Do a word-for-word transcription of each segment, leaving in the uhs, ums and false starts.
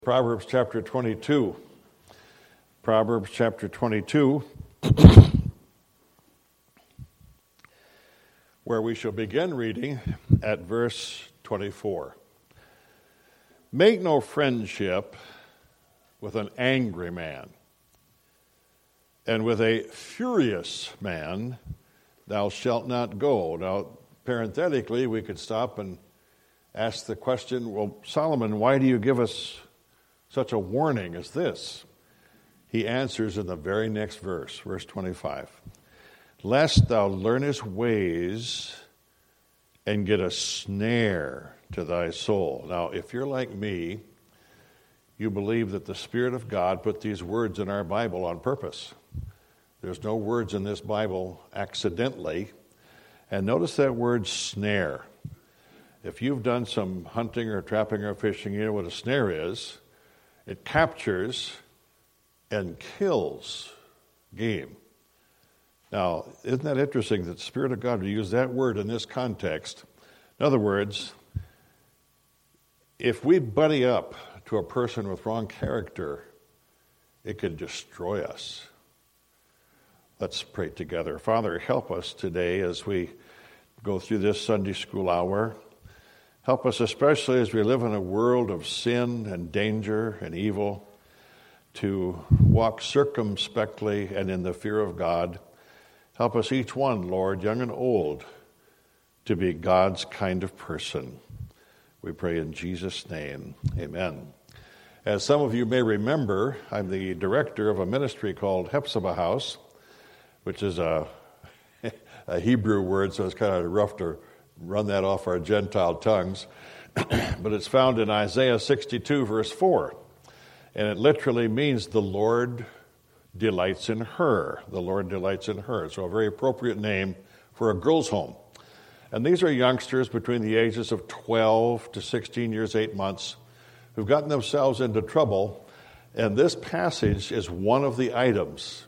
Proverbs chapter twenty-two. Proverbs chapter twenty-two, where we shall begin reading at verse twenty-four. Make no friendship with an angry man, and with a furious man thou shalt not go. Now, parenthetically, we could stop and ask the question, well, Solomon, why do you give us such a warning as this? He answers in the very next verse, verse twenty-five. Lest thou learn his ways and get a snare to thy soul. Now, if you're like me, you believe that the Spirit of God put these words in our Bible on purpose. There's no words in this Bible accidentally. And notice that word snare. If you've done some hunting or trapping or fishing, you know what a snare is. It captures and kills game. Now, isn't that interesting that the Spirit of God would use that word in this context? In other words, if we buddy up to a person with wrong character, it could destroy us. Let's pray together. Father, help us today as we go through this Sunday school hour. Help us, especially as we live in a world of sin and danger and evil, to walk circumspectly and in the fear of God. Help us each one, Lord, young and old, to be God's kind of person. We pray in Jesus' name. Amen. As some of you may remember, I'm the director of a ministry called Hephzibah House, which is a, a Hebrew word, so it's kind of rough to run that off our Gentile tongues. But it's found in Isaiah sixty-two, verse four. And it literally means the Lord delights in her. The Lord delights in her. So a very appropriate name for a girls' home. And these are youngsters between the ages of twelve to sixteen years, eight months, who've gotten themselves into trouble. And this passage is one of the items.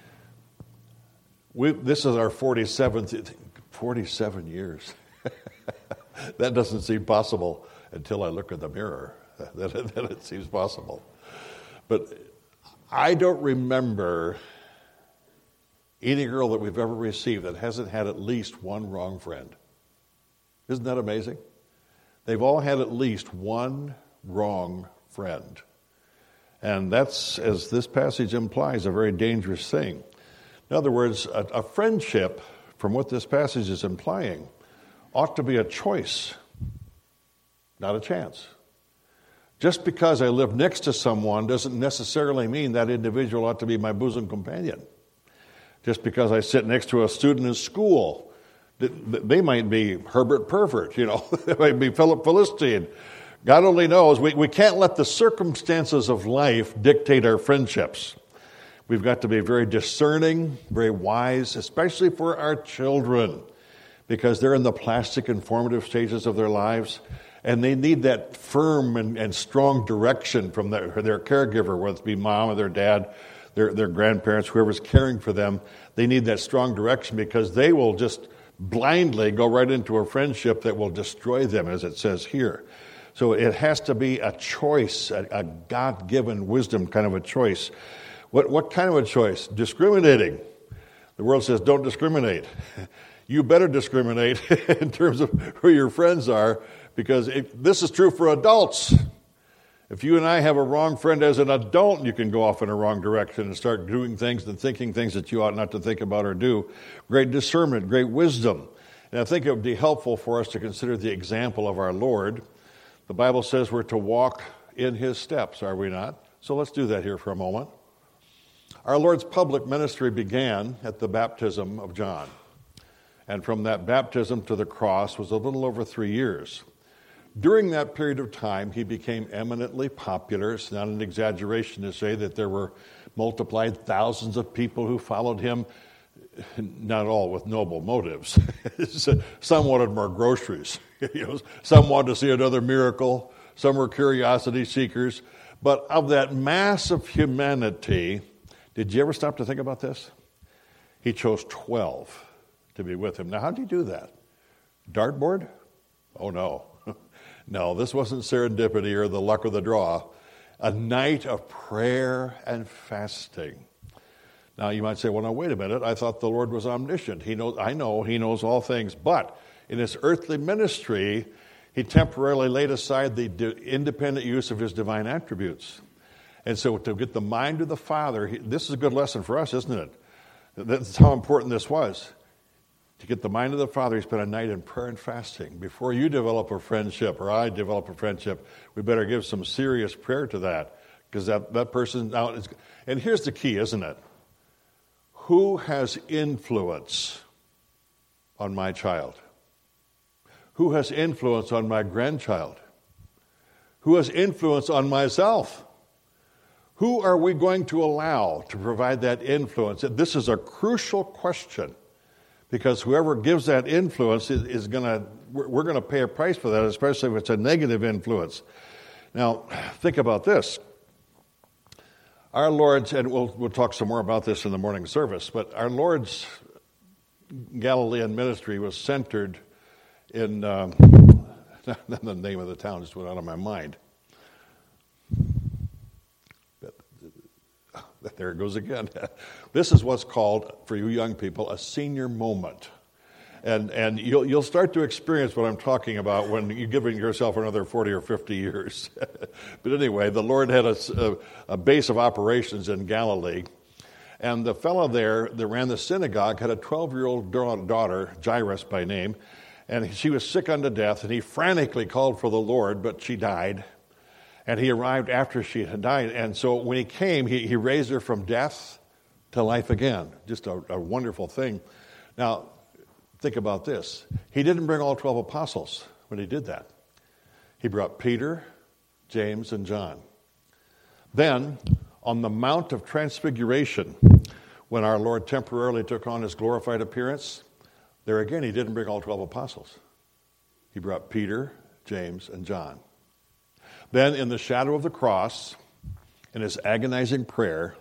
We, this is our forty-seventh, forty-seven years. That doesn't seem possible until I look in the mirror. Then it, then it seems possible. But I don't remember any girl that we've ever received that hasn't had at least one wrong friend. Isn't that amazing? They've all had at least one wrong friend. And that's, as this passage implies, a very dangerous thing. In other words, a, a friendship, from what this passage is implying, ought to be a choice, not a chance. Just because I live next to someone doesn't necessarily mean that individual ought to be my bosom companion. Just because I sit next to a student in school, they might be Herbert Pervert, you know, they might be Philip Philistine. God only knows. We, we can't let the circumstances of life dictate our friendships. We've got to be very discerning, very wise, especially for our children, because they're in the plastic and formative stages of their lives, and they need that firm and, and strong direction from their, their caregiver, whether it be mom or their dad, their, their grandparents, whoever's caring for them. They need that strong direction because they will just blindly go right into a friendship that will destroy them, as it says here. So it has to be a choice, a, a God-given wisdom kind of a choice. What, what kind of a choice? Discriminating. The world says don't discriminate. You better discriminate in terms of who your friends are, because it, this is true for adults. If you and I have a wrong friend as an adult, you can go off in a wrong direction and start doing things and thinking things that you ought not to think about or do. Great discernment, great wisdom. And I think it would be helpful for us to consider the example of our Lord. The Bible says we're to walk in his steps, are we not? So let's do that here for a moment. Our Lord's public ministry began at the baptism of John. And from that baptism to the cross was a little over three years. During that period of time, he became eminently popular. It's not an exaggeration to say that there were multiplied thousands of people who followed him, not all with noble motives. Some wanted more groceries. You know, some wanted to see another miracle. Some were curiosity seekers. But of that mass of humanity, did you ever stop to think about this? He chose twelve to be with him. Now, how did he do that? Dartboard? Oh, no. No, this wasn't serendipity or the luck of the draw. a night of prayer and fasting. Now, you might say, well, now, wait a minute. I thought the Lord was omniscient. He knows, I know he knows all things. But in his earthly ministry, he temporarily laid aside the independent use of his divine attributes. And so to get the mind of the Father, he, this is a good lesson for us, isn't it? That's how important this was. To get the mind of the Father, he spent a night in prayer and fasting. Before you develop a friendship, or I develop a friendship, we better give some serious prayer to that. Because that, that person now is... And here's the key, isn't it? Who has influence on my child? Who has influence on my grandchild? Who has influence on myself? Who are we going to allow to provide that influence? This is a crucial question, because whoever gives that influence is, is going to, we're going to pay a price for that, especially if it's a negative influence. Now, think about this. Our Lord's, and we'll, we'll talk some more about this in the morning service, but our Lord's Galilean ministry was centered in, um, the name of the town just went out of my mind. There it goes again. This is what's called, for you young people, a senior moment. And and you'll you'll start to experience what I'm talking about when you're giving yourself another forty or fifty years. But anyway, the Lord had a, a, a base of operations in Galilee. And the fellow there that ran the synagogue had a twelve-year-old daughter, Jairus by name, and she was sick unto death, and he frantically called for the Lord, but she died. And he arrived after she had died. And so when he came, he, he raised her from death to life again. Just a, a wonderful thing. Now, think about this. He didn't bring all twelve apostles when he did that. He brought Peter, James, and John. Then, on the Mount of Transfiguration, when our Lord temporarily took on his glorified appearance, there again, he didn't bring all twelve apostles. He brought Peter, James, and John. Then, in the shadow of the cross, in his agonizing prayer,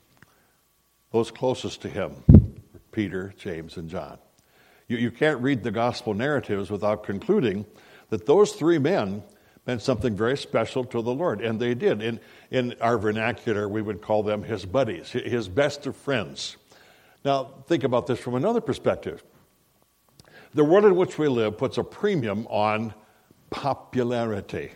those closest to him were Peter, James, and John. You, you can't read the gospel narratives without concluding that those three men meant something very special to the Lord, and they did. In, in our vernacular, we would call them his buddies, his best of friends. Now, think about this from another perspective. The world in which we live puts a premium on popularity.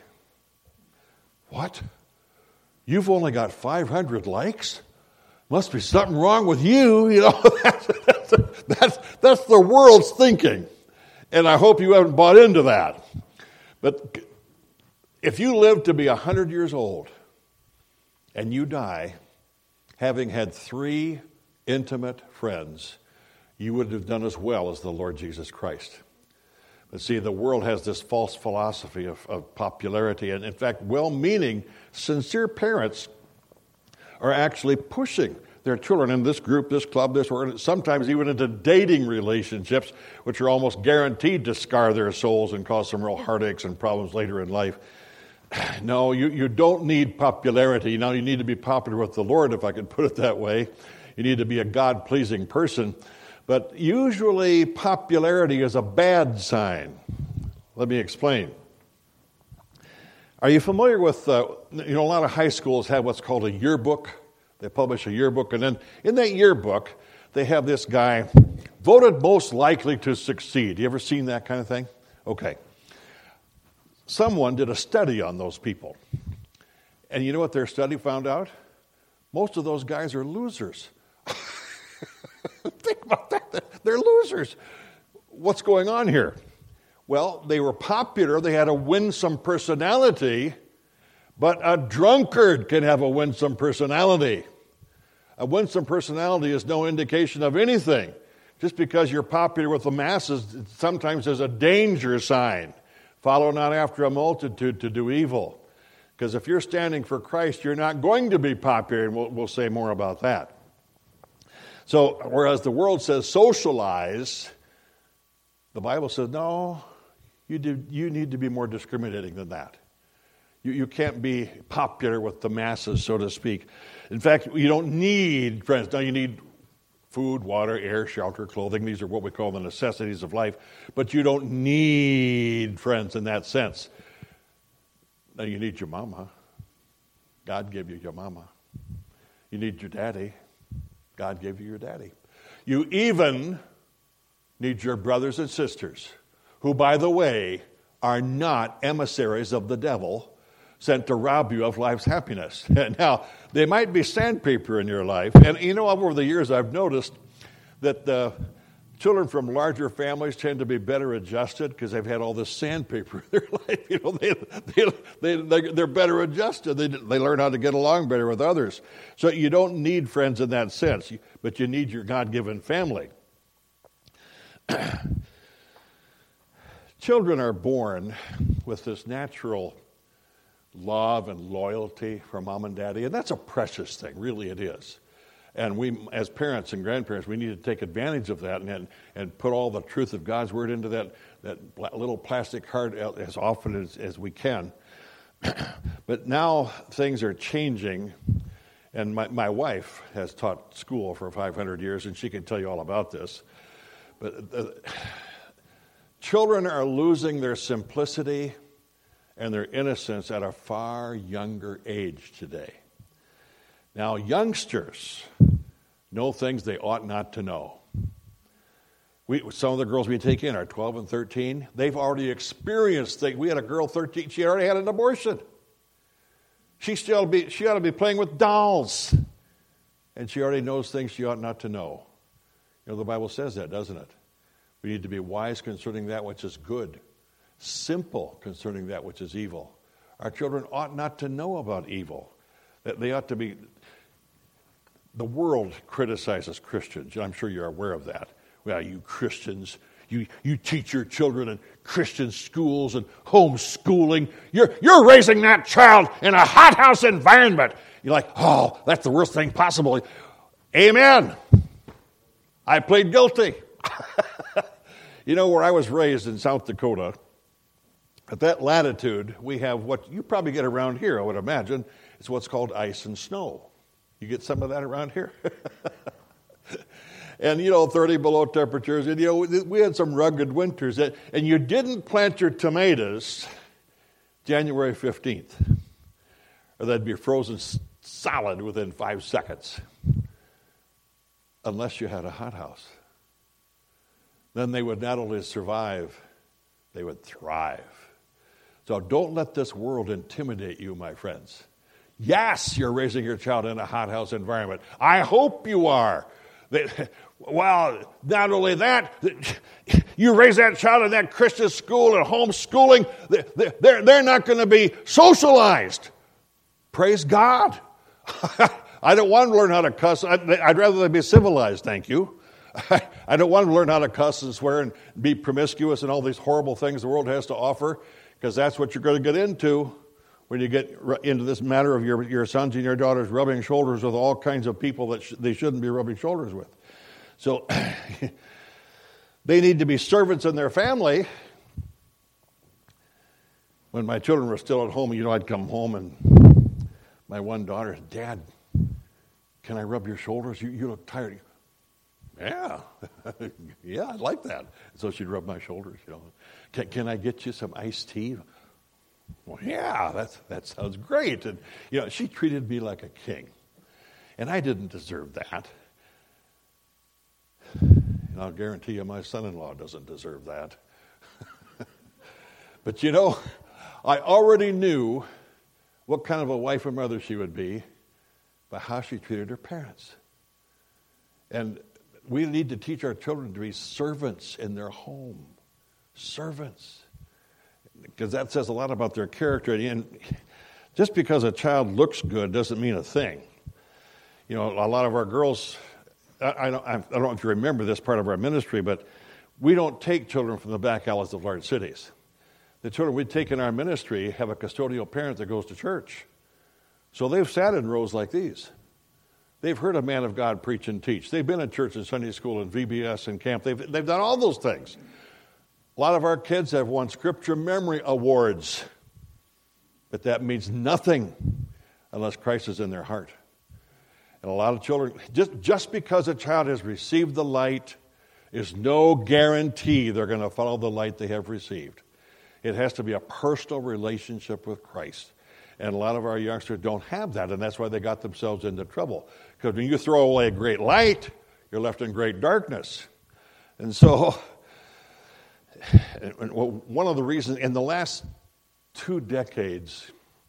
What? You've only got five hundred likes? Must be something wrong with you. You know, that's, that's, that's, that's the world's thinking. And I hope you haven't bought into that. But if you live to be one hundred years old and you die having had three intimate friends, you would have done as well as the Lord Jesus Christ. But see, the world has this false philosophy of, of popularity. And in fact, well-meaning, sincere parents are actually pushing their children in this group, this club, this, or sometimes even into dating relationships, which are almost guaranteed to scar their souls and cause some real heartaches and problems later in life. No, you, you don't need popularity. Now, you need to be popular with the Lord, if I could put it that way. You need to be a God-pleasing person. But usually popularity is a bad sign. Let me explain. Are you familiar with, uh, you know, a lot of high schools have what's called a yearbook. They publish a yearbook, and then in that yearbook, they have this guy voted most likely to succeed. You ever seen that kind of thing? Okay. Someone did a study on those people. And you know what their study found out? Most of those guys are losers. Think about that. They're losers. What's going on here? Well, they were popular. They had a winsome personality, but a drunkard can have a winsome personality. A winsome personality is no indication of anything. Just because you're popular with the masses, sometimes there's a danger sign. Follow not after a multitude to do evil. Because if you're standing for Christ, you're not going to be popular, and we'll, we'll say more about that. So, whereas the world says socialize, the Bible says, no, you, do, you need to be more discriminating than that. You, you can't be popular with the masses, so to speak. In fact, you don't need friends. Now, you need food, water, air, shelter, clothing. These are what we call the necessities of life. But you don't need friends in that sense. Now, you need your mama. God gave you your mama. You need your daddy. God gave you your daddy. You even need your brothers and sisters, who, by the way, are not emissaries of the devil sent to rob you of life's happiness. Now, they might be sandpaper in your life. And you know, over the years, I've noticed that the children from larger families tend to be better adjusted because they've had all this sandpaper in their life. You know, they, they, they, they're better adjusted. They, they learn how to get along better with others. So you don't need friends in that sense, but you need your God-given family. Children are born with this natural love and loyalty for mom and daddy, and that's a precious thing, really it is. And we, as parents and grandparents, we need to take advantage of that and and put all the truth of God's Word into that, that little plastic heart as often as, as we can. But now things are changing, and my, my wife has taught school for five hundred years, and she can tell you all about this. But uh, children are losing their simplicity and their innocence at a far younger age today. Now, youngsters know things they ought not to know. We, some of the girls we take in are twelve and thirteen. They've already experienced things. We had a girl thirteen. She already had an abortion. She still be, she ought to be playing with dolls. And she already knows things she ought not to know. You know, the Bible says that, doesn't it? We need to be wise concerning that which is good, simple concerning that which is evil. Our children ought not to know about evil. They ought to be... The world criticizes Christians, and I'm sure you're aware of that. Well, you Christians, you, you teach your children in Christian schools and homeschooling. You're, you're raising that child in a hothouse environment. You're like, oh, that's the worst thing possible. Amen. I plead guilty. You know, where I was raised in South Dakota, at that latitude, we have what you probably get around here, I would imagine. It's what's called ice and snow. You get some of that around here? And, you know, thirty below temperatures. And, you know, we had some rugged winters. And you didn't plant your tomatoes January fifteenth. Or they'd be frozen solid within five seconds. Unless you had a hothouse. Then they would not only survive, they would thrive. So don't let this world intimidate you, my friends. Yes, you're raising your child in a hothouse environment. I hope you are. Well, not only that, you raise that child in that Christian school and homeschooling, they're, they're not going to be socialized. Praise God. I don't want to learn how to cuss. I'd rather they be civilized, thank you. I don't want to learn how to cuss and swear and be promiscuous and all these horrible things the world has to offer, because that's what you're going to get into when you get into this matter of your, your sons and your daughters rubbing shoulders with all kinds of people that sh- they shouldn't be rubbing shoulders with. So they need to be servants in their family. When my children were still at home, you know, I'd come home and my one daughter, Dad, can I rub your shoulders? You, you look tired. Yeah, yeah, I'd like that. So she'd rub my shoulders. You know, can, can I get you some iced tea? Well, yeah, that's, that sounds great. And, you know, she treated me like a king. And I didn't deserve that. And I'll guarantee you my son-in-law doesn't deserve that. But, you know, I already knew what kind of a wife and mother she would be by how she treated her parents. And we need to teach our children to be servants in their home. Servants. Because that says a lot about their character. And just because a child looks good doesn't mean a thing. You know, a lot of our girls, I, I, don't, I don't know if you remember this part of our ministry, but we don't take children from the back alleys of large cities. The children we take in our ministry have a custodial parent that goes to church. So they've sat in rows like these. They've heard a man of God preach and teach. They've been in church and Sunday school and V B S and camp. They've, they've done all those things. A lot of our kids have won scripture memory awards, but that means nothing unless Christ is in their heart. And a lot of children, just, just because a child has received the light is no guarantee they're going to follow the light they have received. It has to be a personal relationship with Christ. And a lot of our youngsters don't have that, and that's why they got themselves into trouble. Because when you throw away a great light, you're left in great darkness. And so, one of the reasons, in the last two decades,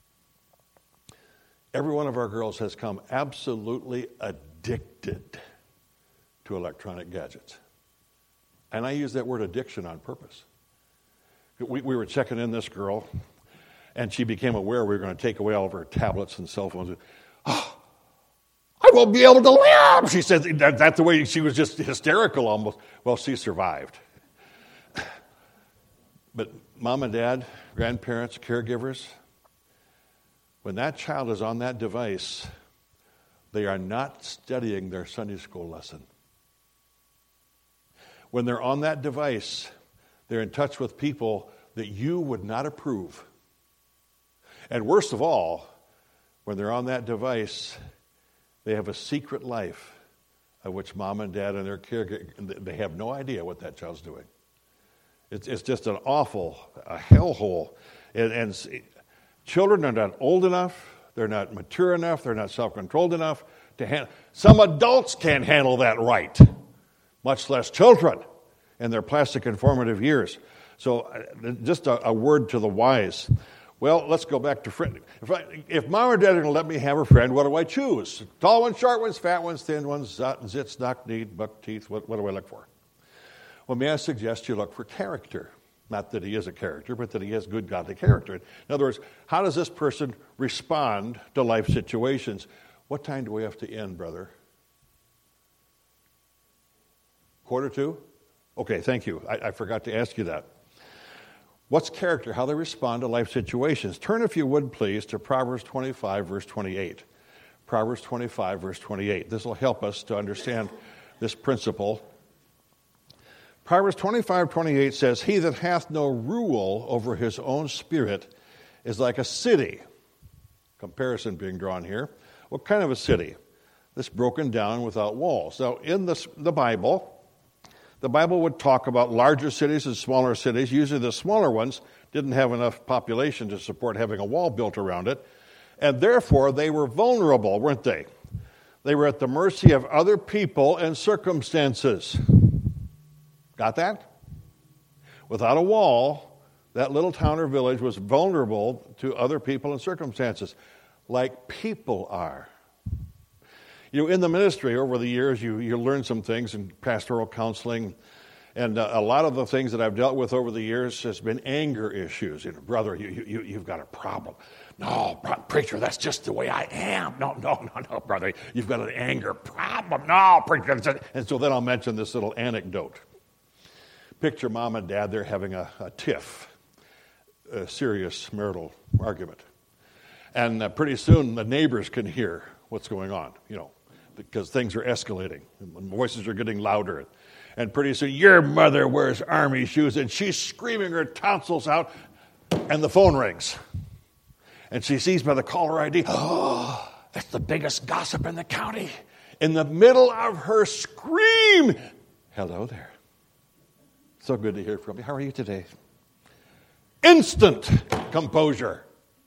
every one of our girls has come absolutely addicted to electronic gadgets. And I use that word addiction on purpose. We, we were checking in this girl, and she became aware we were going to take away all of her tablets and cell phones. Oh, I won't be able to live, she said. That, that's the way she was, just hysterical almost. Well, she survived. But mom and dad, grandparents, caregivers, when that child is on that device, they are not studying their Sunday school lesson. When they're on that device, they're in touch with people that you would not approve. And worst of all, when they're on that device, they have a secret life of which mom and dad and their caregiver, they have no idea what that child's doing. It's, it's just an awful, a hellhole. And, and children are not old enough, they're not mature enough, they're not self-controlled enough to handle. Some adults can't handle that right, much less children in their plastic and formative years. So uh, just a, a word to the wise. Well, let's go back to friend. If, I, if mom or dad are going to let me have a friend, what do I choose? Tall ones, short ones, fat ones, thin ones, zits, knock, kneed, buck teeth. What, what do I look for? Well, may I suggest you look for character. Not that he is a character, but that he has good godly character. In other words, how does this person respond to life situations? What time do we have to end, brother? Quarter two? Okay, thank you. I, I forgot to ask you that. What's character? How they respond to life situations. Turn, if you would, please, to Proverbs twenty-five, verse twenty-eight. Proverbs twenty-five, verse twenty-eight. This will help us to understand this principle. Proverbs twenty-five, twenty-eight says, "He that hath no rule over his own spirit is like a city." Comparison being drawn here. What kind of a city? That's broken down without walls. Now, in this, the Bible, the Bible would talk about larger cities and smaller cities. Usually the smaller ones didn't have enough population to support having a wall built around it. And therefore, they were vulnerable, weren't they? They were at the mercy of other people and circumstances. Got that? Without a wall, that little town or village was vulnerable to other people and circumstances, like people are. You know, in the ministry over the years, you, you learn some things in pastoral counseling, and uh, a lot of the things that I've dealt with over the years has been anger issues. You know, brother, you, you, you've got a problem. No, preacher, that's just the way I am. No, no, no, no, brother, you've got an anger problem. No, preacher. And so then I'll mention this little anecdote. Picture mom and dad, they're having a, a tiff, a serious marital argument. And uh, pretty soon the neighbors can hear what's going on, you know, because things are escalating and voices are getting louder. And pretty soon, your mother wears army shoes, and she's screaming her tonsils out, and the phone rings. And she sees by the caller I D, oh, that's the biggest gossip in the county. In the middle of her scream, hello there. So good to hear from you. How are you today? Instant composure.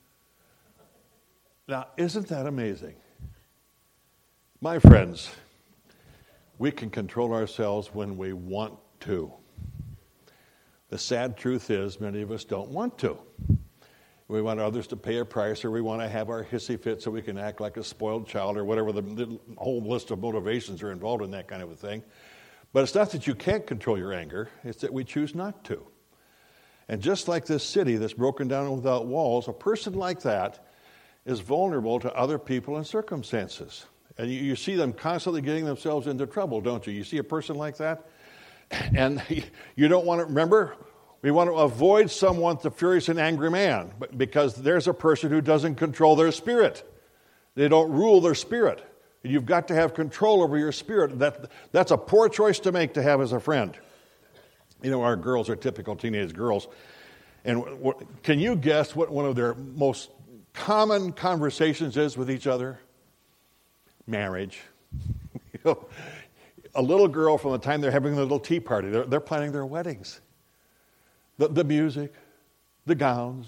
Now, isn't that amazing? My friends, we can control ourselves when we want to. The sad truth is many of us don't want to. We want others to pay a price, or we want to have our hissy fit so we can act like a spoiled child, or whatever. The, the whole list of motivations are involved in that kind of a thing. But it's not that you can't control your anger, it's that we choose not to. And just like this city that's broken down without walls, a person like that is vulnerable to other people and circumstances. And you, you see them constantly getting themselves into trouble, don't you? You see a person like that, and you don't want to, remember, we want to avoid someone, the furious and angry man, because there's a person who doesn't control their spirit. They don't rule their spirit. You've got to have control over your spirit. That, that's a poor choice to make to have as a friend. You know, our girls are typical teenage girls. And what, can you guess what one of their most common conversations is with each other? Marriage. You know, a little girl, from the time they're having their little tea party, they're, they're planning their weddings. The, the music, the gowns,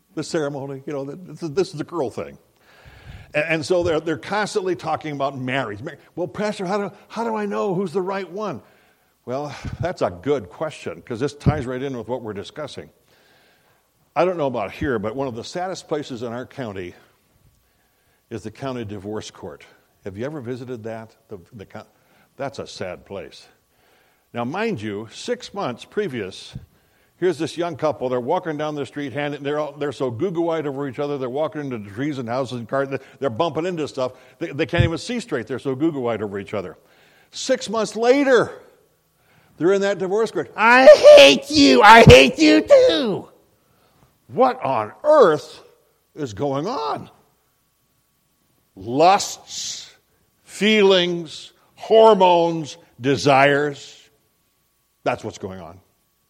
the ceremony. You know, this is, this is a girl thing. And, and so they're, they're constantly talking about marriage. Well, Pastor, how do, how do I know who's the right one? Well, that's a good question, because this ties right in with what we're discussing. I don't know about here, but one of the saddest places in our county is the county divorce court. Have you ever visited that? The, the, that's a sad place. Now, mind you, six months previous, here's this young couple. They're walking down the street, handing, they're all, they're so goo-goo-eyed over each other. They're walking into the trees and houses and cars. They're bumping into stuff. They, they can't even see straight. They're so goo-goo-eyed over each other. Six months later, they're in that divorce court. I hate you. I hate you too. What on earth is going on? Lusts, feelings, hormones, desires. That's what's going on.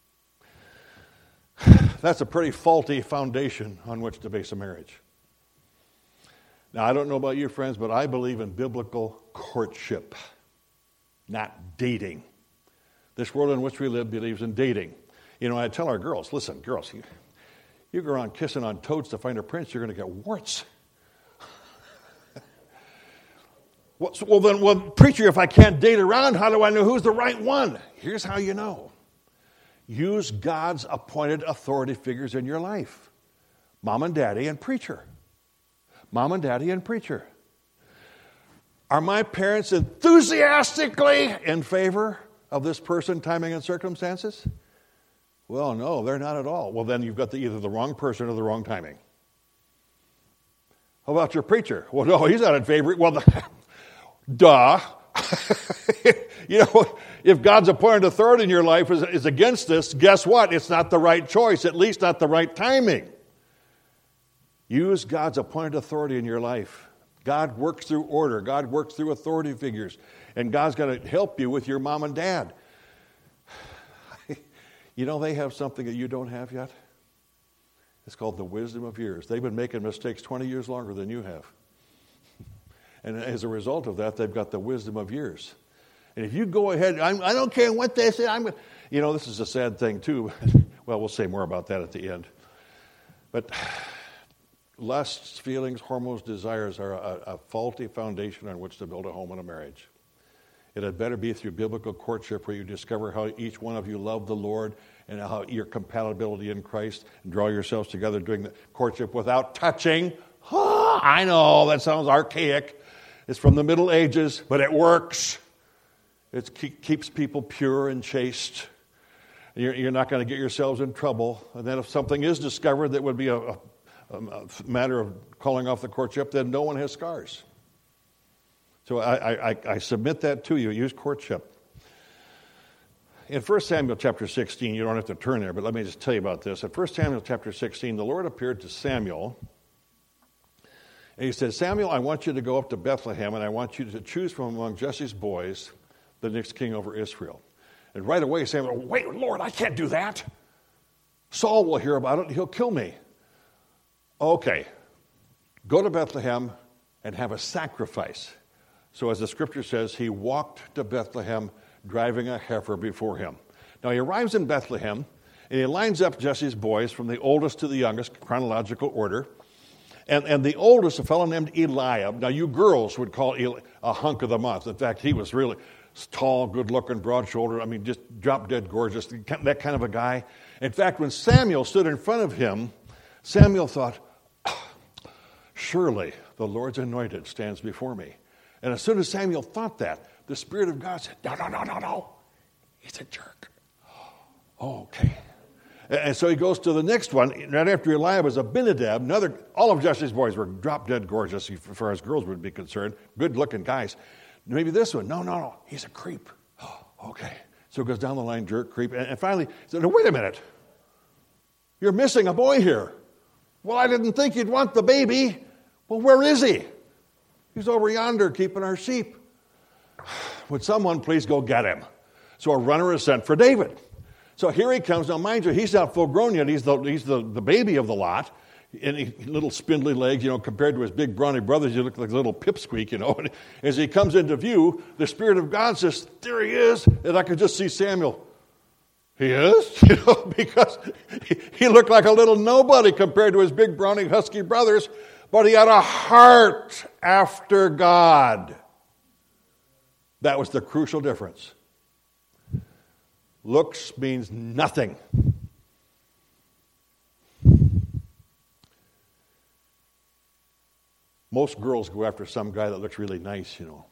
That's a pretty faulty foundation on which to base a marriage. Now, I don't know about you, friends, but I believe in biblical courtship, not dating. This world in which we live believes in dating. You know, I tell our girls, listen, girls, you, you go around kissing on toads to find a prince, you're going to get warts. well, so, well, then, well, preacher, if I can't date around, how do I know who's the right one? Here's how you know. Use God's appointed authority figures in your life. Mom and daddy and preacher. Mom and daddy and preacher. Are my parents enthusiastically in favor of this person, timing, and circumstances? Well, no, they're not at all. Well, then you've got the, either the wrong person or the wrong timing. How about your preacher? Well, no, he's not in favor. Well, the, duh. You know, if God's appointed authority in your life is, is against this, guess what? It's not the right choice, at least not the right timing. Use God's appointed authority in your life. God works through order. God works through authority figures. And God's going to help you with your mom and dad. You know, they have something that you don't have yet. It's called the wisdom of years. They've been making mistakes twenty years longer than you have. And as a result of that, they've got the wisdom of years. And if you go ahead, I'm, I don't care what they say. I'm, you know, this is a sad thing too. Well, we'll say more about that at the end. But lusts, feelings, hormones, desires are a, a faulty foundation on which to build a home and a marriage. It had better be through biblical courtship, where you discover how each one of you love the Lord and how your compatibility in Christ, and draw yourselves together during the courtship without touching. Oh, I know, that sounds archaic. It's from the Middle Ages, but it works. It keeps people pure and chaste. You're not going to get yourselves in trouble. And then if something is discovered that would be a, a, a matter of calling off the courtship, then no one has scars. So I, I, I submit that to you. Use courtship. In First Samuel chapter sixteen, you don't have to turn there, but let me just tell you about this. In First Samuel chapter sixteen, the Lord appeared to Samuel, and he said, Samuel, I want you to go up to Bethlehem, and I want you to choose from among Jesse's boys the next king over Israel. And right away, Samuel, wait, Lord, I can't do that. Saul will hear about it, and he'll kill me. Okay, go to Bethlehem and have a sacrifice. So as the scripture says, he walked to Bethlehem driving a heifer before him. Now he arrives in Bethlehem, and he lines up Jesse's boys from the oldest to the youngest, chronological order. And, and the oldest, a fellow named Eliab. Now you girls would call Eli a hunk of the month. In fact, he was really tall, good-looking, broad-shouldered. I mean, just drop-dead gorgeous, that kind of a guy. In fact, when Samuel stood in front of him, Samuel thought, surely the Lord's anointed stands before me. And as soon as Samuel thought that, the Spirit of God said, no, no, no, no, no. He's a jerk. Oh, okay. And so he goes to the next one. Right after Eliab was Abinadab. Another, all of Jesse's boys were drop-dead gorgeous, as far as girls would be concerned. Good-looking guys. Maybe this one. No, no, no. He's a creep. Oh, okay. So it goes down the line, jerk, creep. And, and finally, he said, no, wait a minute. You're missing a boy here. Well, I didn't think you'd want the baby. Well, where is he? He's over yonder keeping our sheep. Would someone please go get him? So a runner is sent for David. So here he comes. Now, mind you, he's not full grown yet. He's the, he's the, the baby of the lot. And he, little spindly legs, you know, compared to his big brawny brothers, you look like a little pipsqueak, you know. And as he comes into view, the Spirit of God says, there he is. And I could just see Samuel. He is, you know, because he, he looked like a little nobody compared to his big, brawny, husky brothers, but he had a heart after God. That was the crucial difference. Looks means nothing. Most girls go after some guy that looks really nice, you know.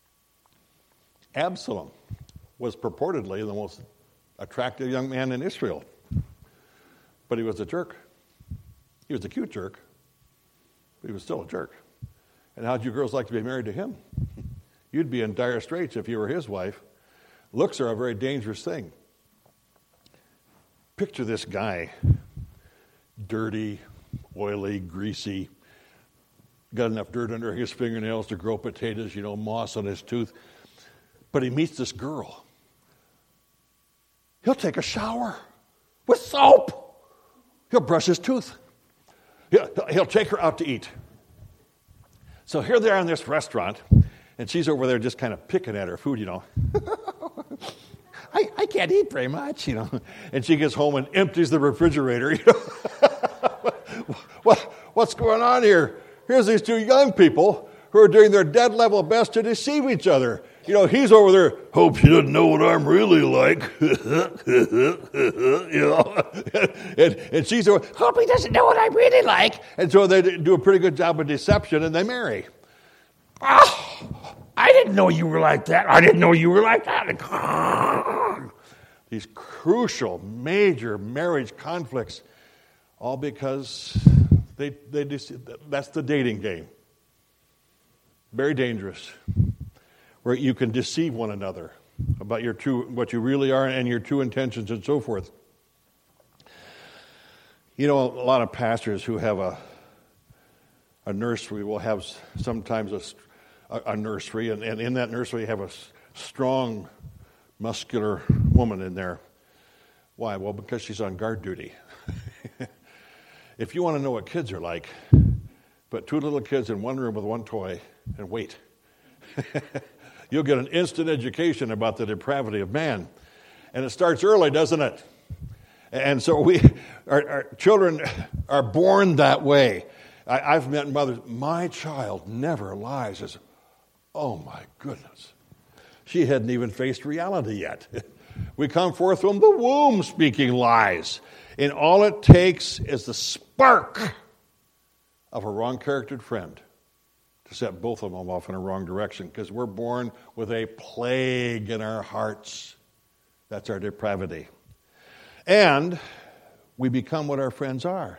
Absalom was purportedly the most attractive young man in Israel. But he was a jerk. He was a cute jerk. But he was still a jerk. And how'd you girls like to be married to him? You'd be in dire straits if you were his wife. Looks are a very dangerous thing. Picture this guy. Dirty, oily, greasy. Got enough dirt under his fingernails to grow potatoes, you know, moss on his tooth. But he meets this girl. He'll take a shower with soap. He'll brush his tooth. He'll, he'll take her out to eat. So here they are in this restaurant, and she's over there just kind of picking at her food, you know. I, I can't eat very much, you know. And she gets home and empties the refrigerator, you know. what, what's going on here? Here's these two young people who are doing their dead level best to deceive each other. You know, he's over there, hope she doesn't know what I'm really like. you know, and, and she's over, hope he doesn't know what I'm really like. And so they do a pretty good job of deception, and they marry. Oh, I didn't know you were like that. I didn't know you were like that. These crucial, major marriage conflicts, all because they they that's the dating game. Very dangerous. Where you can deceive one another about your true, what you really are and your true intentions and so forth. You know, a lot of pastors who have a a nursery will have sometimes a, a nursery, and, and in that nursery have a strong, muscular woman in there. Why? Well, because she's on guard duty. If you want to know what kids are like, put two little kids in one room with one toy and wait. You'll get an instant education about the depravity of man. And it starts early, doesn't it? And so we, our, our children are born that way. I, I've met mothers, my child never lies. It's, oh my goodness. She hadn't even faced reality yet. We come forth from the womb speaking lies. And all it takes is the spark of a wrong-charactered friend to set both of them off in a wrong direction, because we're born with a plague in our hearts. That's our depravity. And we become what our friends are.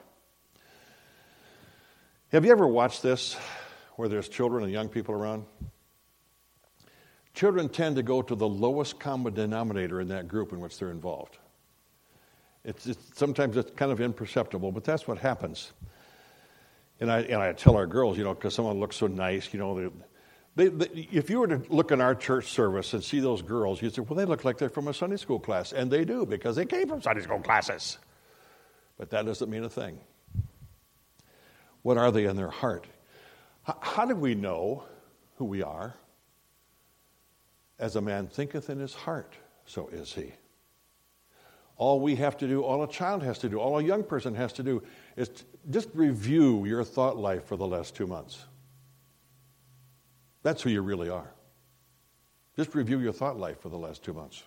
Have you ever watched this where there's children and young people around? Children tend to go to the lowest common denominator in that group in which they're involved. It's, it's sometimes it's kind of imperceptible, but that's what happens. And I and I tell our girls, you know, because someone looks so nice, you know, they, they, they, if you were to look in our church service and see those girls, you'd say, well, they look like they're from a Sunday school class. And they do, because they came from Sunday school classes. But that doesn't mean a thing. What are they in their heart? How, how do we know who we are? As a man thinketh in his heart, so is he. All we have to do, all a child has to do, all a young person has to do is to just review your thought life for the last two months. That's who you really are. Just review your thought life for the last two months.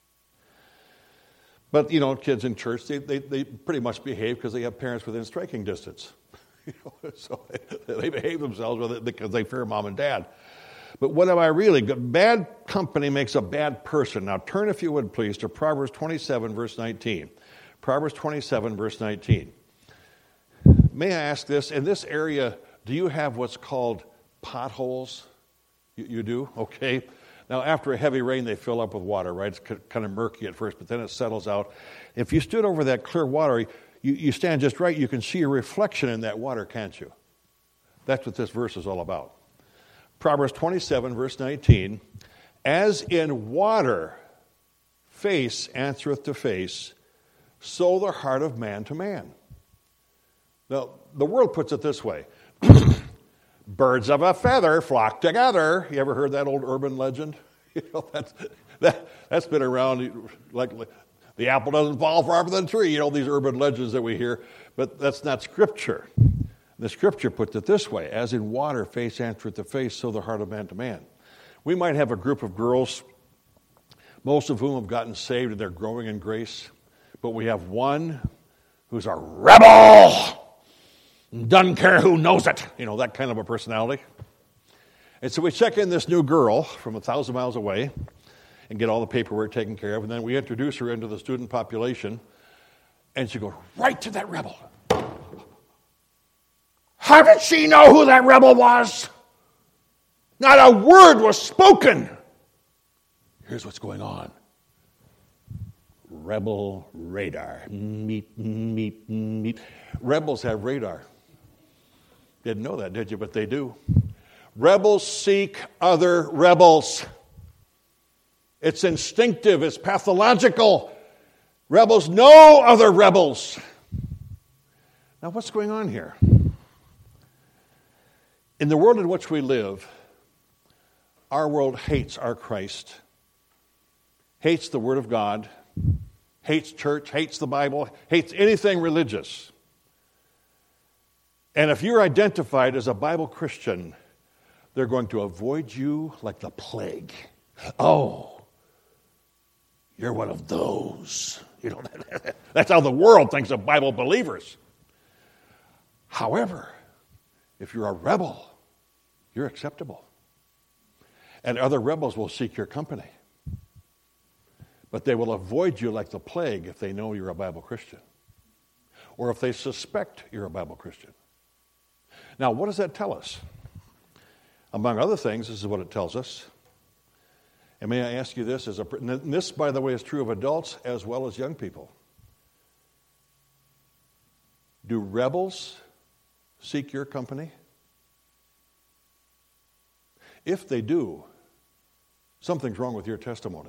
But, you know, kids in church, they, they, they pretty much behave because they have parents within striking distance. You know, so they, they behave themselves because they fear mom and dad. But what am I really? Bad company makes a bad person. Now turn, if you would please, to Proverbs twenty-seven, verse nineteen. Proverbs twenty-seven, verse nineteen. May I ask this? In this area, do you have what's called potholes? You, you do? Okay. Now, after a heavy rain, they fill up with water, right? It's kind of murky at first, but then it settles out. If you stood over that clear water, you, you stand just right, you can see a reflection in that water, can't you? That's what this verse is all about. Proverbs twenty-seven, verse nineteen, as in water face answereth to face, so the heart of man to man. Now, the world puts it this way. Birds of a feather flock together. You ever heard that old urban legend? You know, that's, that, that's been around like The apple doesn't fall far from the tree. You know, these urban legends that we hear. But that's not Scripture. The Scripture puts it this way: as in water, face answereth to face, so the heart of man to man. We might have a group of girls, most of whom have gotten saved and they're growing in grace. But we have one who's a rebel, doesn't care who knows it. You know, that kind of a personality. And so we check in this new girl from a thousand miles away and get all the paperwork taken care of. And then we introduce her into the student population. And she goes right to that rebel. How did she know who that rebel was? Not a word was spoken. Here's what's going on. Rebel radar. Meep, meep, meep. Rebels have radar. Didn't know that, did you? But they do. Rebels seek other rebels. It's instinctive. It's pathological. Rebels know other rebels. Now, what's going on here? In the world in which we live, our world hates our Christ, hates the Word of God, hates church, hates the Bible, hates anything religious. And if you're identified as a Bible Christian, they're going to avoid you like the plague. Oh, you're one of those. You know, that's how the world thinks of Bible believers. However, if you're a rebel, you're acceptable. And other rebels will seek your company. But they will avoid you like the plague if they know you're a Bible Christian. Or if they suspect you're a Bible Christian. Now, what does that tell us? Among other things, this is what it tells us. And may I ask you this, as a, and this, by the way, is true of adults as well as young people. Do rebels seek your company? If they do, something's wrong with your testimony.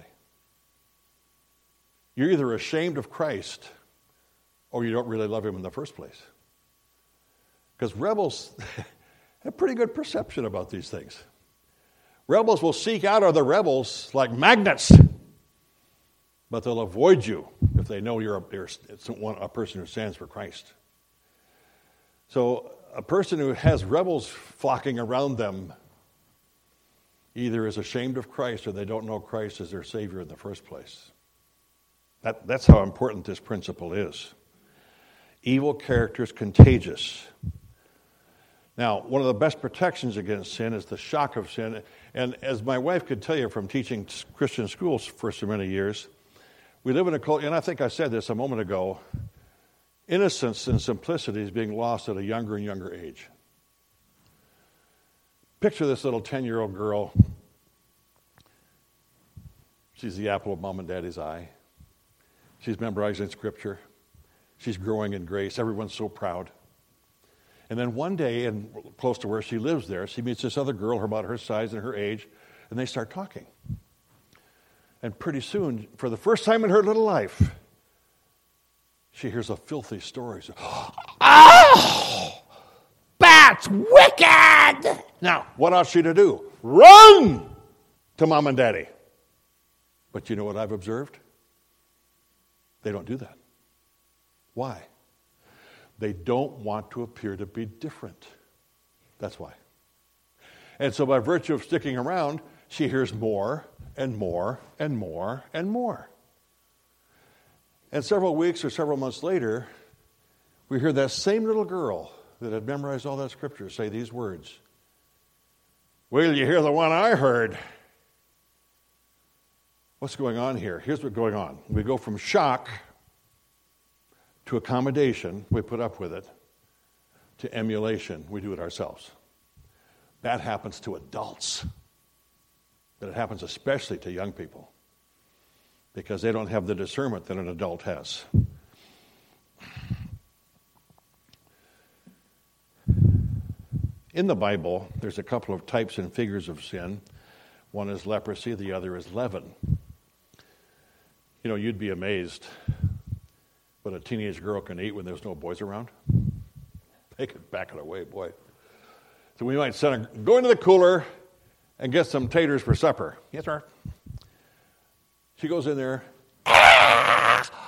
You're either ashamed of Christ or you don't really love him in the first place. Because rebels have pretty good perception about these things. Rebels will seek out other rebels like magnets, but they'll avoid you if they know you're a, you're a person who stands for Christ. So a person who has rebels flocking around them either is ashamed of Christ or they don't know Christ as their Savior in the first place. That, that's how important this principle is. Evil character is contagious. Now, one of the best protections against sin is the shock of sin. And as my wife could tell you from teaching Christian schools for so many years, we live in a culture, and I think I said this a moment ago, innocence and simplicity is being lost at a younger and younger age. Picture this little ten-year-old girl. She's the apple of mom and daddy's eye. She's memorizing Scripture. She's growing in grace. Everyone's so proud. And then one day, and close to where she lives there, she meets this other girl about her size and her age, and they start talking. And pretty soon, for the first time in her little life, she hears a filthy story. She, oh, that's wicked! Now, what ought she to do? Run to mom and daddy. But you know what I've observed? They don't do that. Why? They don't want to appear to be different. That's why. And so by virtue of sticking around, she hears more and more and more and more. And several weeks or several months later, we hear that same little girl that had memorized all that Scripture say these words. Well, you hear the one I heard. What's going on here? Here's what's going on. We go from shock to accommodation, we put up with it, to emulation, we do it ourselves. That happens to adults. But it happens especially to young people because they don't have the discernment that an adult has. In the Bible, there's a couple of types and figures of sin. One is leprosy, the other is leaven. You know, you'd be amazed what a teenage girl can eat when there's no boys around. They could back it away, boy. So we might send her, go into the cooler and get some taters for supper. Yes, sir. She goes in there. Ah!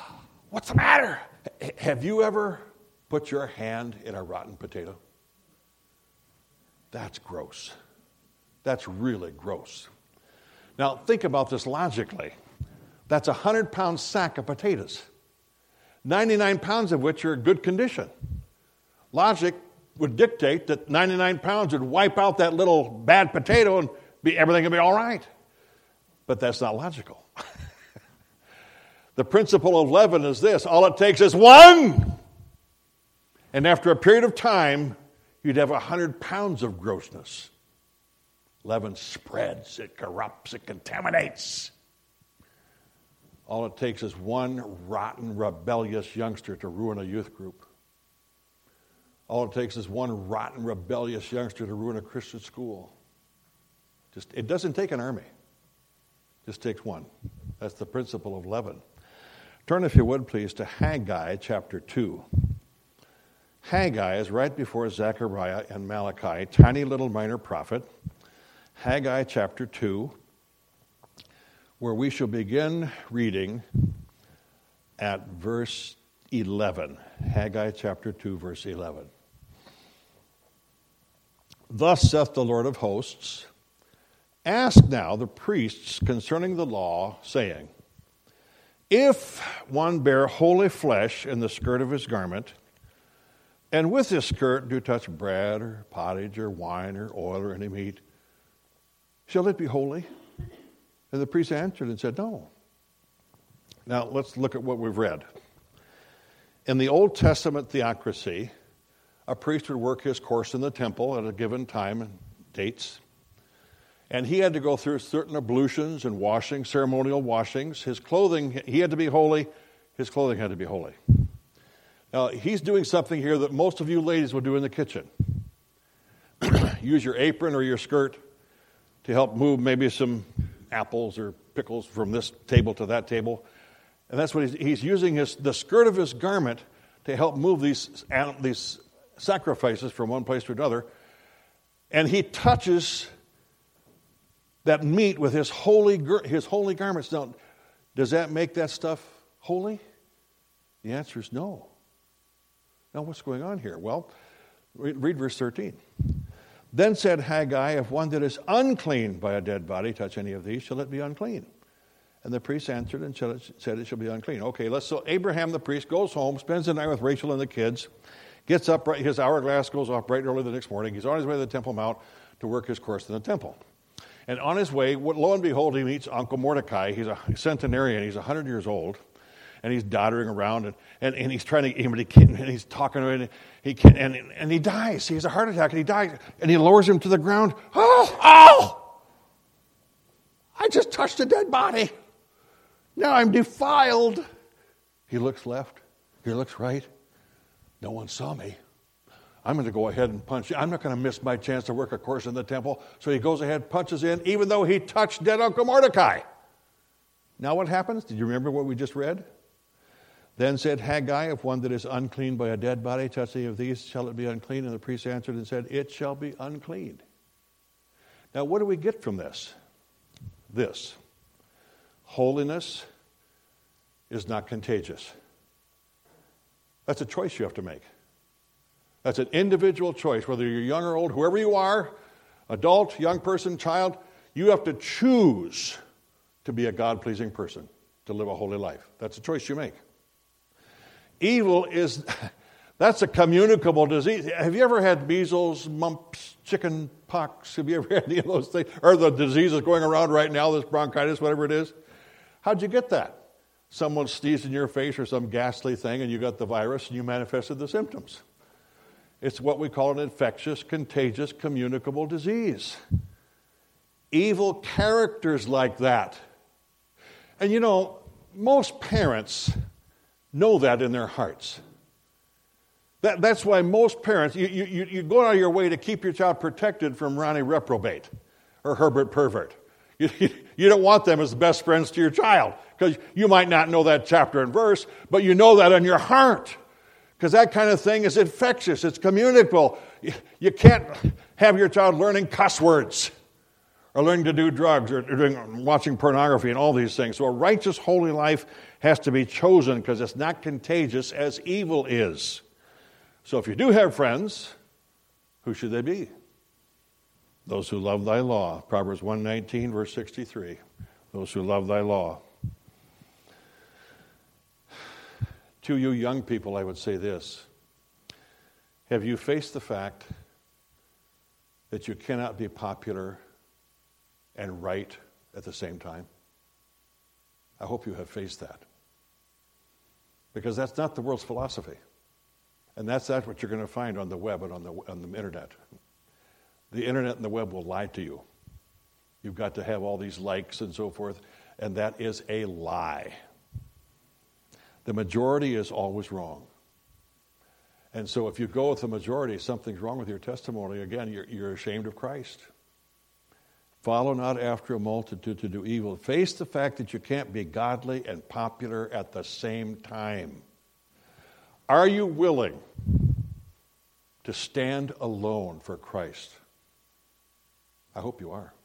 What's the matter? Have you ever put your hand in a rotten potato? That's gross. That's really gross. Now, think about this logically. That's a one hundred pound sack of potatoes, ninety-nine pounds of which are in good condition. Logic would dictate that ninety-nine pounds would wipe out that little bad potato and be, everything would be all right. But that's not logical. The principle of leaven is this. All it takes is one. And after a period of time, you'd have one hundred pounds of grossness. Leaven spreads, it corrupts, it contaminates. All it takes is one rotten, rebellious youngster to ruin a youth group. All it takes is one rotten, rebellious youngster to ruin a Christian school. Just, it doesn't take an army. It just takes one. That's the principle of leaven. Turn, if you would, please, to Haggai chapter two. Haggai is right before Zechariah and Malachi, tiny little minor prophet. Haggai chapter two, where we shall begin reading at verse eleven. Haggai chapter two, verse eleven. Thus saith the Lord of hosts, ask now the priests concerning the law, saying, if one bear holy flesh in the skirt of his garment, and with his skirt do touch bread or pottage or wine or oil or any meat, shall it be holy? And the priest answered and said, no. Now let's look at what we've read. In the Old Testament theocracy, a priest would work his course in the temple at a given time and dates. And he had to go through certain ablutions and washings, ceremonial washings. His clothing, he had to be holy. His clothing had to be holy. Now, he's doing something here that most of you ladies will do in the kitchen. Use your apron or your skirt to help move maybe some apples or pickles from this table to that table. And that's what he's, he's using his, the skirt of his garment to help move these, these sacrifices from one place to another. And he touches that meat with his holy, his holy garments. Now, does that make that stuff holy? The answer is no. Now, what's going on here? Well, read, read verse thirteen. Then said Haggai, if one that is unclean by a dead body touch any of these, shall it be unclean? And the priest answered and said it shall be unclean. Okay, let's, so Abraham the priest goes home, spends the night with Rachel and the kids, gets up, right, his hourglass goes off bright and early the next morning. He's on his way to the Temple Mount to work his course in the temple. And on his way, lo and behold, he meets Uncle Mordecai. He's a centenarian. He's one hundred years old. And he's doddering around, and, and, and he's trying to, he can't, and he's talking to him, and he can't, and, and he dies. He has a heart attack, and he dies. And he lowers him to the ground. Oh, oh! I just touched a dead body. Now I'm defiled. He looks left. He looks right. No one saw me. I'm going to go ahead and punch. I'm not going to miss my chance to work a course in the temple. So he goes ahead, punches in, even though he touched dead Uncle Mordecai. Now what happens? Did you remember what we just read? Then said Haggai, if one that is unclean by a dead body touch any of these, shall it be unclean? And the priest answered and said, it shall be unclean. Now what do we get from this? This. Holiness is not contagious. That's a choice you have to make. That's an individual choice, whether you're young or old, whoever you are, adult, young person, child, you have to choose to be a God-pleasing person, to live a holy life. That's a choice you make. Evil is, that's a communicable disease. Have you ever had measles, mumps, chicken pox? Have you ever had any of those things? Or the diseases going around right now, this bronchitis, whatever it is? How'd you get that? Someone sneezed in your face or some ghastly thing and you got the virus and you manifested the symptoms. It's what we call an infectious, contagious, communicable disease. Evil characters like that. And you know, most parents know that in their hearts. That, that's why most parents, you, you, you go out of your way to keep your child protected from Ronnie Reprobate or Herbert Pervert. You, you, you don't want them as best friends to your child because you might not know that chapter and verse, but you know that in your heart because that kind of thing is infectious. It's communicable. You, you can't have your child learning cuss words or learning to do drugs, or doing, watching pornography, and all these things. So a righteous, holy life has to be chosen because it's not contagious as evil is. So if you do have friends, who should they be? Those who love thy law. Proverbs one nineteen, verse sixty-three. Those who love thy law. To you young people, I would say this. Have you faced the fact that you cannot be popular and right at the same time? I hope you have faced that. Because that's not the world's philosophy. And that's not what you're going to find on the web and on the, on the internet. The internet and the web will lie to you. You've got to have all these likes and so forth, and that is a lie. The majority is always wrong. And so if you go with the majority, something's wrong with your testimony. Again, you're, you're ashamed of Christ. Follow not after a multitude to do evil. Face the fact that you can't be godly and popular at the same time. Are you willing to stand alone for Christ? I hope you are.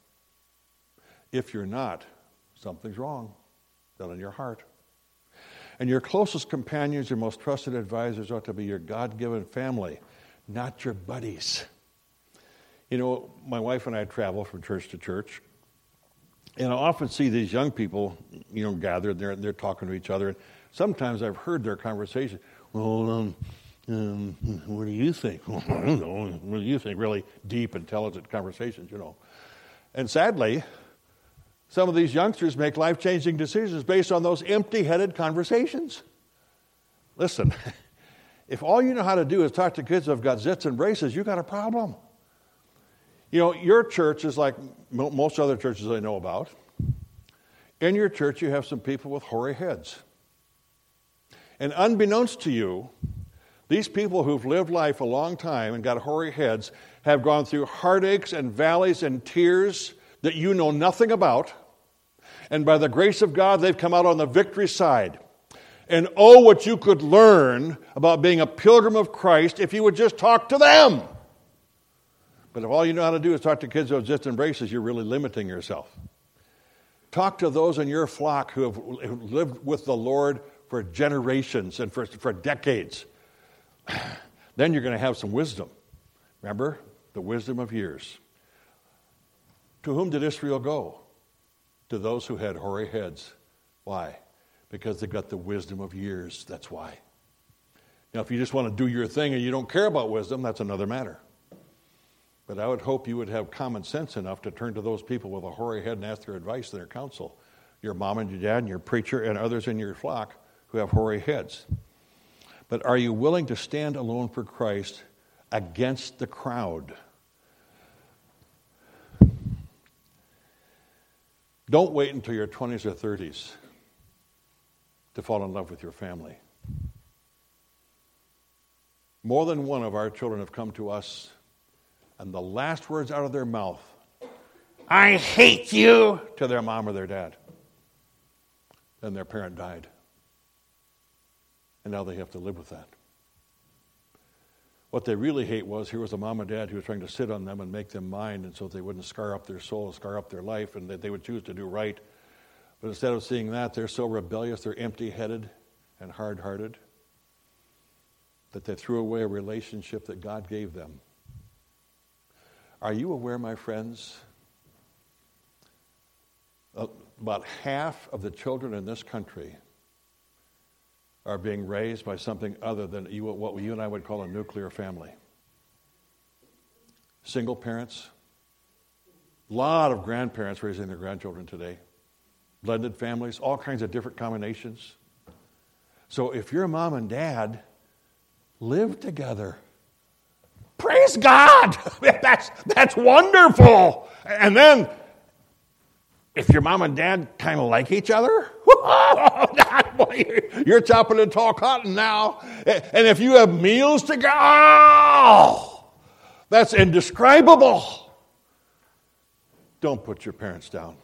If you're not, something's wrong. Done in your heart. And your closest companions, your most trusted advisors ought to be your God-given family, not your buddies. You know, my wife and I travel from church to church, and I often see these young people, you know, gathered there, and they're talking to each other. And sometimes I've heard their conversation. Well, um, um, what do you think? Well, I don't know. What do you think? Really deep, intelligent conversations, you know. And sadly, some of these youngsters make life-changing decisions based on those empty-headed conversations. Listen, if all you know how to do is talk to kids who have got zits and braces, you've got a problem. You know, your church is like most other churches I know about. In your church, you have some people with hoary heads. And unbeknownst to you, these people who've lived life a long time and got hoary heads have gone through heartaches and valleys and tears that you know nothing about. And by the grace of God, they've come out on the victory side. And oh, what you could learn about being a pilgrim of Christ if you would just talk to them. But if all you know how to do is talk to kids who have just embraces, you're really limiting yourself. Talk to those in your flock who have, who lived with the Lord for generations and for, for decades. Then you're going to have some wisdom. Remember? The wisdom of years. To whom did Israel go? To those who had hoary heads. Why? Because they got the wisdom of years. That's why. Now, if you just want to do your thing and you don't care about wisdom, that's another matter. But I would hope you would have common sense enough to turn to those people with a hoary head and ask their advice and their counsel. Your mom and your dad and your preacher and others in your flock who have hoary heads. But are you willing to stand alone for Christ against the crowd? Don't wait until your twenties or thirties to fall in love with your family. More than one of our children have come to us, and the last words out of their mouth, I hate you, to their mom or their dad. Then their parent died. And now they have to live with that. What they really hate was, here was a mom and dad who was trying to sit on them and make them mind, and so they wouldn't scar up their soul, scar up their life, and that they would choose to do right. But instead of seeing that, they're so rebellious, they're empty-headed and hard-hearted that they threw away a relationship that God gave them. Are you aware, my friends, about half of the children in this country are being raised by something other than you, what you and I would call a nuclear family? Single parents. A lot of grandparents raising their grandchildren today. Blended families, all kinds of different combinations. So if your mom and dad live together, praise God! That's, that's wonderful! And then, if your mom and dad kind of like each other, you're chopping in tall cotton now. And if you have meals together, oh, that's indescribable. Don't put your parents down.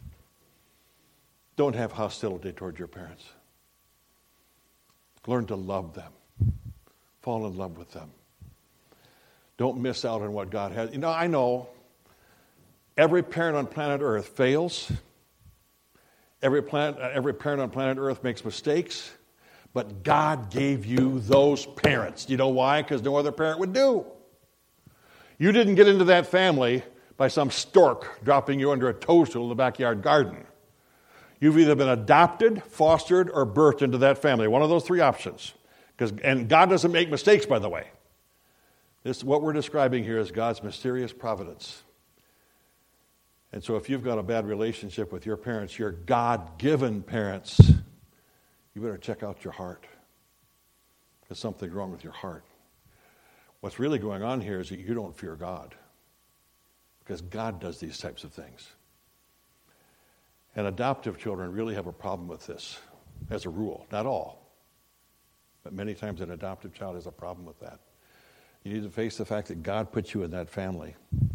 Don't have hostility toward your parents. Learn to love them. Fall in love with them. Don't miss out on what God has. You know, I know Every parent on planet Earth fails. Every, planet, every parent on planet Earth makes mistakes. But God gave you those parents. Do you know why? Because no other parent would do. You didn't get into that family by some stork dropping you under a toadstool in the backyard garden. You've either been adopted, fostered, or birthed into that family. One of those three options. Because, and God doesn't make mistakes, by the way. This, what we're describing here is God's mysterious providence. And so if you've got a bad relationship with your parents, your God-given parents, you better check out your heart. There's something wrong with your heart. What's really going on here is that you don't fear God. Because God does these types of things. And adoptive children really have a problem with this, as a rule. Not all. But many times an adoptive child has a problem with that. You need to face the fact that God put you in that family.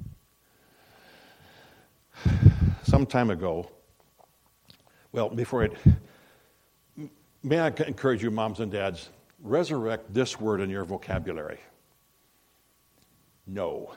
Some time ago, well, before it, may I encourage you, moms and dads, resurrect this word in your vocabulary. No.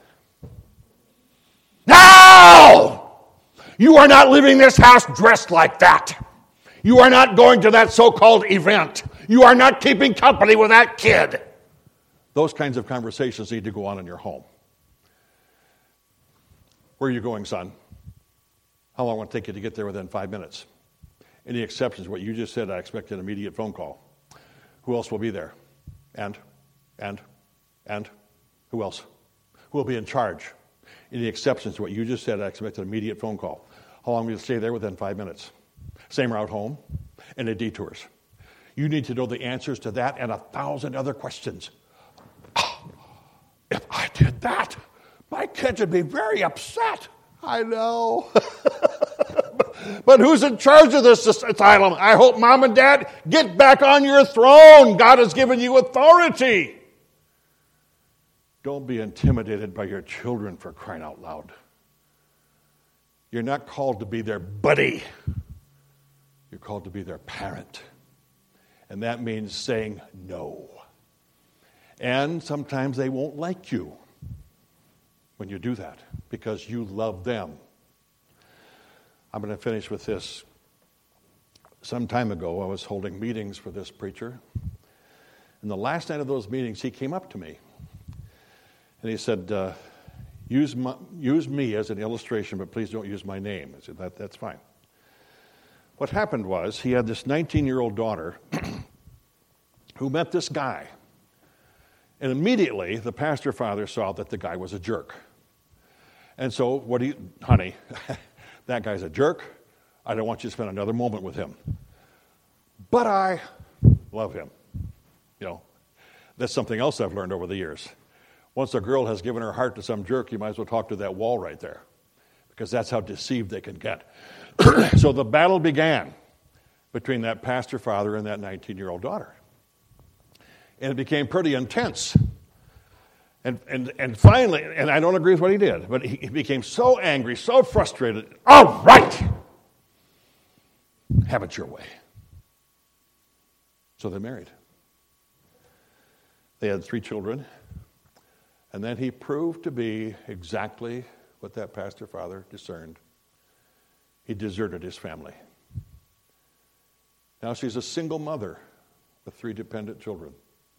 No! You are not leaving this house dressed like that. You are not going to that so-called event. You are not keeping company with that kid. Those kinds of conversations need to go on in your home. Where are you going, son? How long will it take you to get there within five minutes? Any exceptions? What you just said, I expect an immediate phone call. Who else will be there? And, and, and, who else? Who will be in charge? Any exceptions to what you just said, I expect an immediate phone call. How long will you stay there within five minutes? Same route home, and the detours. You need to know the answers to that and a thousand other questions. Oh, if I did that, my kids would be very upset. I know. But who's in charge of this asylum? I hope mom and dad get back on your throne. God has given you authority. Don't be intimidated by your children, for crying out loud. You're not called to be their buddy. You're called to be their parent. And that means saying no. And sometimes they won't like you when you do that because you love them. I'm going to finish with this. Some time ago, I was holding meetings for this preacher. And the last night of those meetings, he came up to me. And he said, uh, use, my, use me as an illustration, but please don't use my name. I said, that, that's fine. What happened was he had this nineteen-year-old daughter who met this guy. And immediately, the pastor father saw that the guy was a jerk. And so, what do you, honey, that guy's a jerk. I don't want you to spend another moment with him. But I love him. You know, that's something else I've learned over the years. Once a girl has given her heart to some jerk, you might as well talk to that wall right there. Because that's how deceived they can get. So the battle began between that pastor father and that nineteen-year-old daughter. And it became pretty intense. And and and finally, and I don't agree with what he did, but he, he became so angry, so frustrated. All right! Have it your way. So they married. They had three children. And then he proved to be exactly what that pastor father discerned. He deserted his family. Now she's a single mother with three dependent children.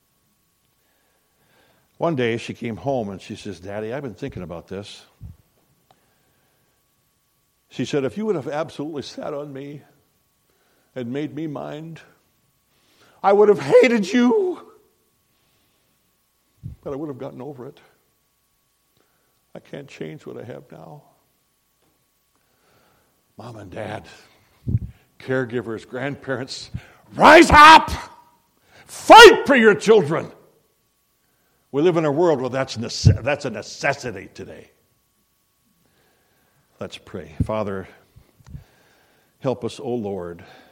One day she came home and she says, Daddy, I've been thinking about this. She said, if you would have absolutely sat on me and made me mind, I would have hated you. But I would have gotten over it. I can't change what I have now. Mom and dad, caregivers, grandparents, rise up! Fight for your children! We live in a world where that's, nece- that's a necessity today. Let's pray. Father, help us, O Lord,